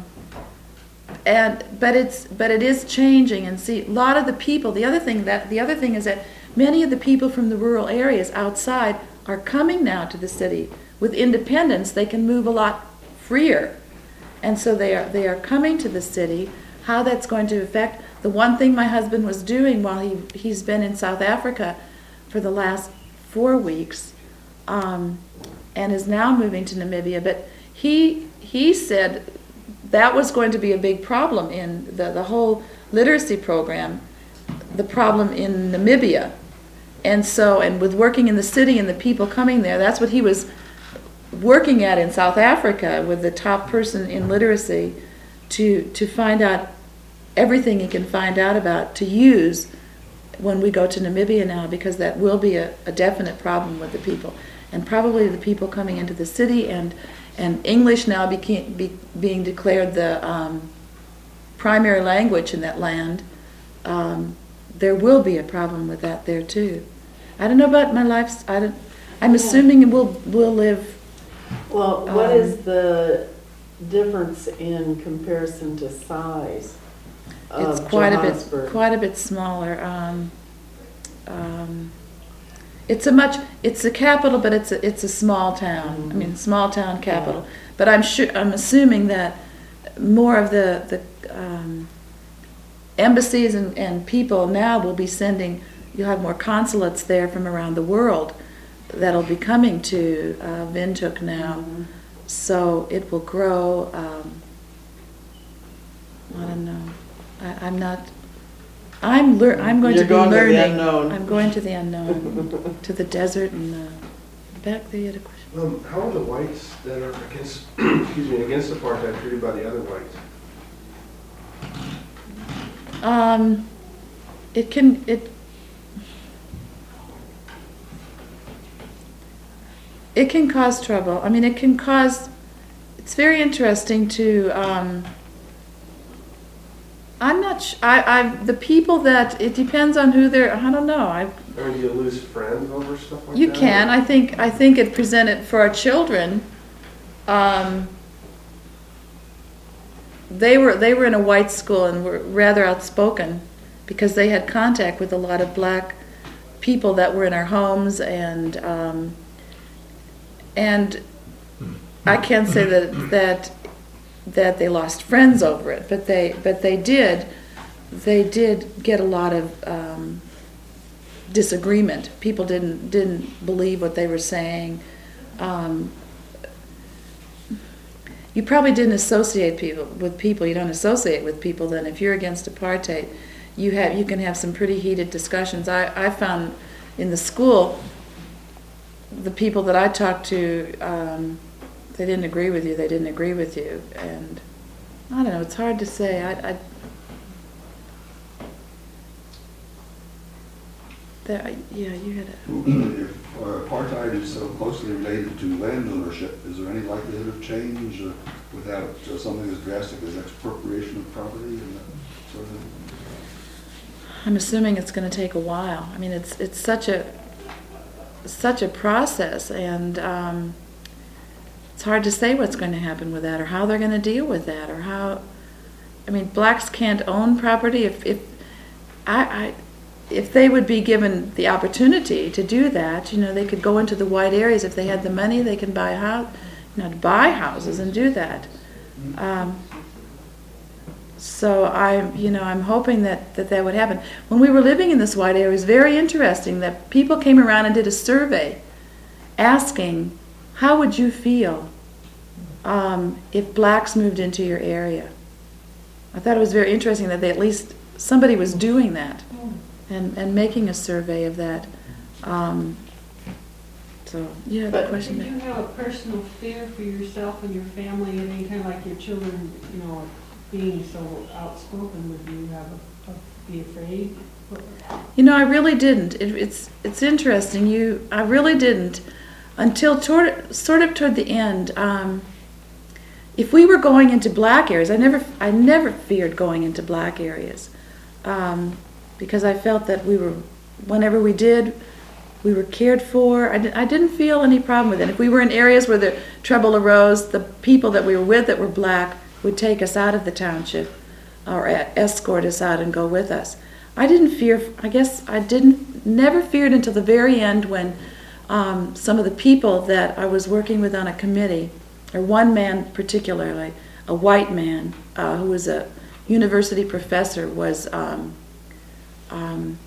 and but it's but it is changing. And see, a lot of the people. The other thing that the other thing is that many of the people from the rural areas outside are coming now to the city. With independence, they can move a lot freer, and so they are they are coming to the city. How that's going to affect, the one thing my husband was doing while he, he's been in South Africa for the last four weeks, um, and is now moving to Namibia. But he he said that was going to be a big problem in the, the whole literacy program, the problem in Namibia. And so, and with working in the city and the people coming there, that's what he was working at in South Africa with the top person in literacy to to find out everything he can find out about to use when we go to Namibia now, because that will be a, a definite problem with the people. And probably the people coming into the city, and and English now became, be, being declared the um, primary language in that land, um, there will be a problem with that there too. I don't know about my life. I don't. I'm assuming we'll we'll live. Well, what Um, is the difference in comparison to size It's of quite a bit Johannesburg? quite a bit smaller. Um, um, it's a much. It's a capital, but it's a it's a small town. I mean, small town capital. But I'm sure. I'm assuming that more of the the um, embassies and, and people now will be sending. You'll have more consulates there from around the world that'll be coming to uh, Windhoek now. Mhm. So it will grow. Um, I don't know. I, I'm not. I'm lear- I'm going You're to be going to the learning. unknown. I'm going to the unknown, to the desert and uh, back there. You had a question. Um, how are the whites that are against, excuse me, against apartheid treated by the other whites? Um, it can it. It can cause trouble. I mean, it can cause. It's very interesting to. Um, I'm not. Sh- I. I. The people that it depends on who they're. I don't know. I. Or do you lose friends over stuff like You that? can. I think. I think it presented for our children. Um, they were. They were in a white school and were rather outspoken, because they had contact with a lot of black people that were in our homes, and. Um, And I can't say that that that they lost friends over it, but they but they did they did get a lot of um, disagreement. People didn't didn't believe what they were saying. Um, you probably didn't associate people with people. You don't associate with people. Then, if you're against apartheid, you have you can have some pretty heated discussions. I, I found in the school. The people that I talked to, um, they didn't agree with you. They didn't agree with you, and I don't know. It's hard to say. I, I there, yeah, you had a. If uh, apartheid is so closely related to land ownership, is there any likelihood of change uh, without uh, something as drastic as expropriation of property and that sort of thing? I'm assuming it's going to take a while. I mean, it's it's such a such a process, and um, it's hard to say what's going to happen with that, or how they're going to deal with that, or how. I mean, blacks can't own property. If if I, I if they would be given the opportunity to do that, you know, they could go into the white areas. If they had the money, they can buy a house, you know, buy houses and do that. Um, So I, you know, I'm hoping that, that that would happen. When we were living in this white area, it was very interesting that people came around and did a survey asking, how would you feel um, if blacks moved into your area? I thought it was very interesting that they at least, somebody was doing that and, and making a survey of that. Um, so, yeah, the But- question. Did you have a personal fear for yourself and your family at any time, like your children, you know, being so outspoken? Would you have a, a, be afraid? You know, I really didn't. It, it's it's interesting. You, I really didn't until toward, sort of toward the end. Um, if we were going into black areas, I never I never feared going into black areas um, because I felt that we were, whenever we did, we were cared for. I, di- I didn't feel any problem with it. If we were in areas where the trouble arose, the people that we were with that were black would take us out of the township or e- escort us out and go with us. I didn't fear, I guess I didn't, never feared until the very end when um, some of the people that I was working with on a committee, or one man particularly, a white man uh, who was a university professor, was um, um,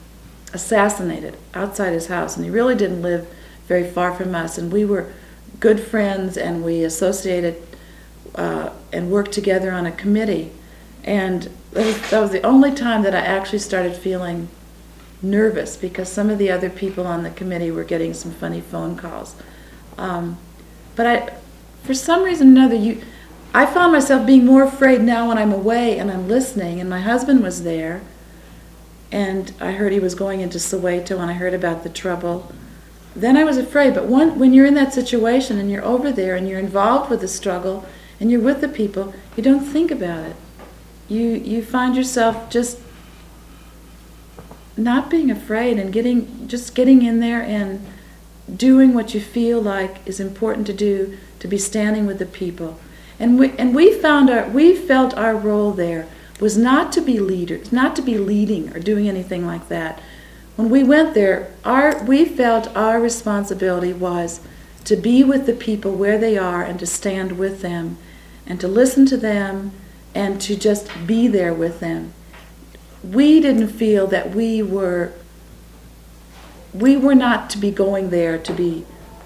assassinated outside his house, and he really didn't live very far from us, and we were good friends, and we associated uh, and worked together on a committee, and that was, that was the only time that I actually started feeling nervous, because some of the other people on the committee were getting some funny phone calls. Um, but I, for some reason or another, you, I found myself being more afraid now when I'm away and I'm listening, and my husband was there, and I heard he was going into Soweto, and I heard about the trouble. Then I was afraid, but one, when you're in that situation and you're over there and you're involved with the struggle and you're with the people, you don't think about it. You you find yourself just not being afraid and getting just getting in there and doing what you feel like is important to do, to be standing with the people. And we and we found our we felt our role there was not to be leaders, not to be leading or doing anything like that. When we went there, our we felt our responsibility was to be with the people where they are and to stand with them and to listen to them and to just be there with them. We didn't feel that we were we were not to be going there to be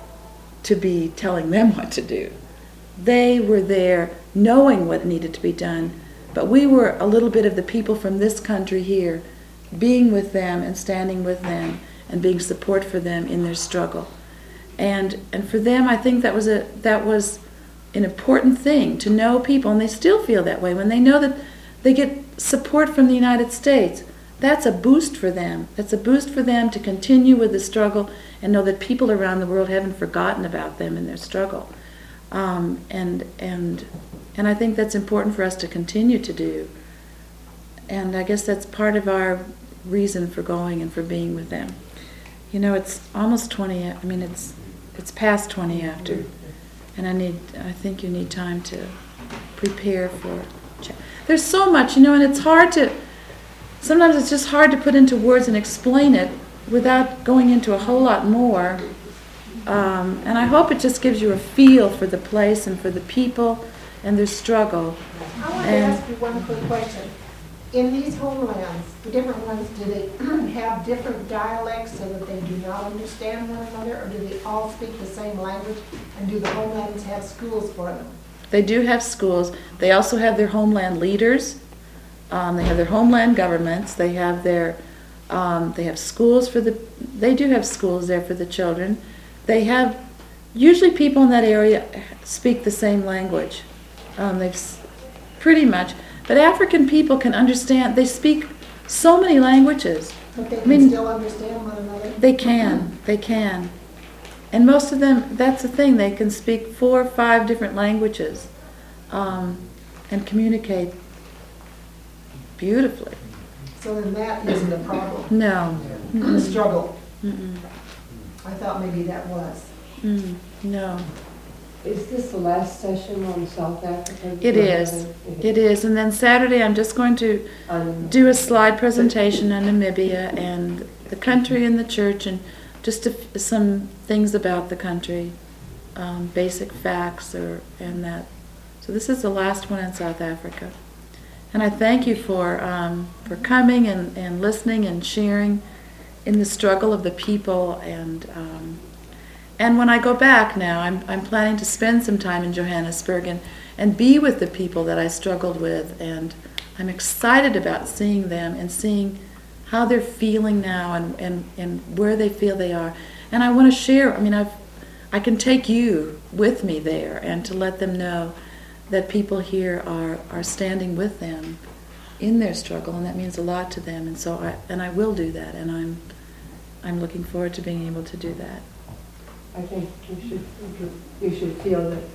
to be telling them what to do. They were there knowing what needed to be done, but we were a little bit of the people from this country here, being with them and standing with them and being support for them in their struggle. And and for them, I think that was a that was an important thing, to know people, and they still feel that way when they know that they get support from the United States. That's a boost for them. That's a boost for them to continue with the struggle and know that people around the world haven't forgotten about them in their struggle. Um, and and and I think that's important for us to continue to do. And I guess that's part of our reason for going and for being with them. You know, it's almost twenty. I mean, it's it's past twenty after, and I need. I think you need time to prepare for. There's so much, you know, and it's hard to. Sometimes it's just hard to put into words and explain it without going into a whole lot more. Um, and I hope it just gives you a feel for the place and for the people and their struggle. I want to And- ask you one quick question. In these homelands, the different ones, do they have different dialects so that they do not understand one another, or do they all speak the same language? And do the homelands have schools for them? They do have schools. They also have their homeland leaders. Um, they have their homeland governments. They have their, um, they have schools for the. They do have schools there for the children. They have, usually people in that area speak the same language. Um, they've s- pretty much. But African people can understand. They speak so many languages. But they I can mean, still understand one another? They can. They can. And most of them, that's the thing, they can speak four or five different languages um, and communicate beautifully. So then that isn't a problem, No. a struggle. Mm-mm. I thought maybe that was. Mm, no. Is this the last session on South Africa? It is. It is. And then Saturday I'm just going to do a slide presentation on Namibia and the country and the church and just a, some things about the country, um, basic facts or and that. So this is the last one in South Africa. And I thank you for um, for coming and, and listening and sharing in the struggle of the people. And um, and when I go back now, I'm I'm planning to spend some time in Johannesburg and, and be with the people that I struggled with. And I'm excited about seeing them and seeing how they're feeling now and, and, and where they feel they are. And I want to share, I mean, I've, I can take you with me there and to let them know that people here are, are standing with them in their struggle, and that means a lot to them. And so I, and I will do that, and I'm, I'm looking forward to being able to do that. I think you should, you should feel that,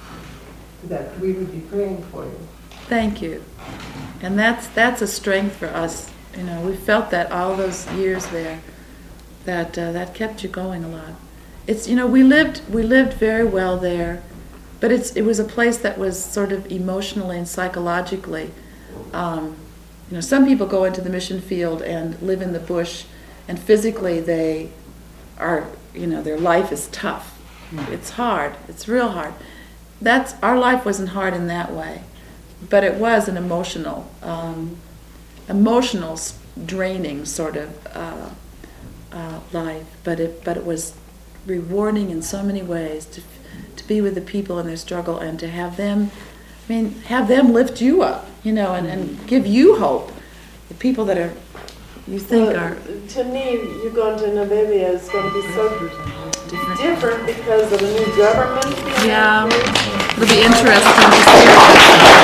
that we would be praying for you. Thank you. And that's, that's a strength for us. You know, we felt that all those years there, that uh, that kept you going a lot. It's, you know, we lived we lived very well there, but it's it was a place that was sort of emotionally and psychologically. Um, you know, some people go into the mission field and live in the bush, and physically they are, you know, their life is tough. It's hard. It's real hard. That's our life wasn't hard in that way, but it was an emotional. Um, emotional draining sort of uh, uh, life, but it but it was rewarding in so many ways to to be with the people in their struggle and to have them, I mean, have them lift you up, you know, and, and give you hope. The people that are you think Well, are to me, you going to Namibia is going to be so different. different because of the new government. being in Yeah. place. It'll be interesting to see.